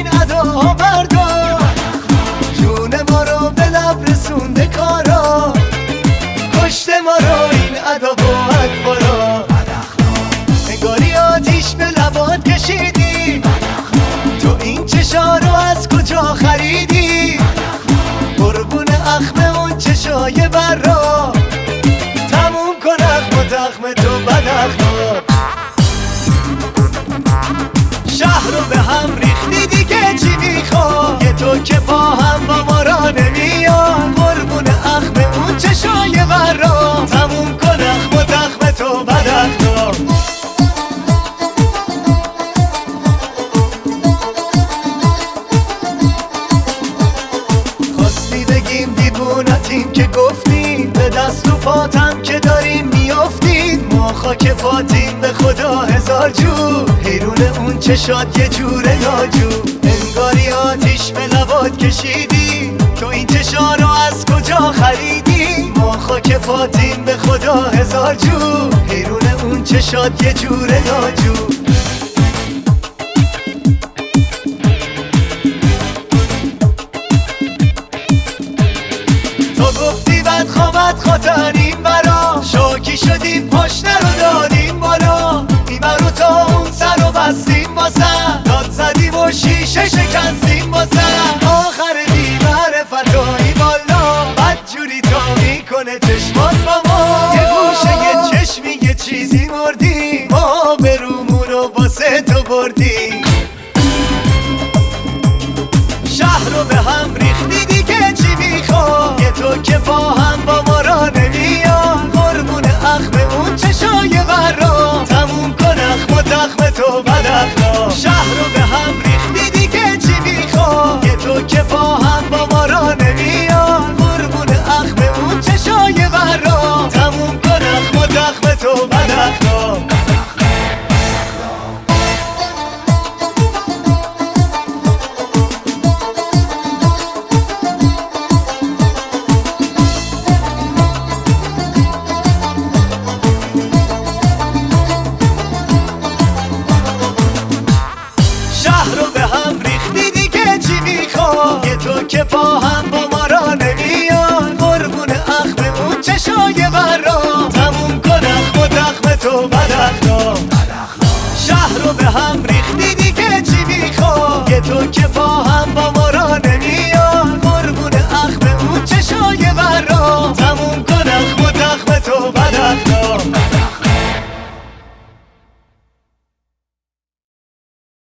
این اداها بردار، جون ما رو به لب رسونده کارا، کشته ما رو این ادا و اکبارا. نگاری آتیش به لبات کشیدی، تو این چشا رو از کجا خریدی؟ قربون اخم اون چشای برا، تموم کن اخم و تخم تو بد اخلاق. شهر رو به هم ریختی دیگه چی میخواد؟ یه تو که با هم با ما را نمیاد. قربون اخم اون چشای برا، تموم کن اخم و تخم تو بد اخلاق. خواستی بگیم دیوونتیم که گفتیم، به دست و پاتم که داریم میافتیم. ما خاک پاتیم به خدا هزار جو، حیرون اون چشات یه جور ناجو. انگاری آتیش به لبات کشیدی، تو این چشا رو از کجا خریدی؟ ما خاک پاتیم به خدا هزار جو، حیرون اون چشات یه جور ناجو. تو گفتی بد خوابت خاطریم برا، شوکی شدیم پشت رو دادیم بالا. این برو تا اون سر رو بستیم باسم، داد زدیم و شیشه شکستیم باسم. آخر بیمار فتایی بالا، بد جوری تا میکنه چشمات با ما. یه گوشه یه چشمی یه چیزی مردیم، ما به رومون رو واسه تو بردیم. شهر رو به هم ریختی دیگه چی میخواد؟ یه تو که با هم با ما را نمیاد. قربون اخم اون چشای برا، تموم کن اخم و تخم تو بد اخلاق. شهر رو به هم ریختی دیگه چی میخواد؟ یه تو که با هم با ما را نمیاد. قربون اخم اون چشای برا، تموم کن اخم و تخم تو بد اخلاق. شهر رو به هم ریختی دیگه چی میخواد؟ یه تو که با هم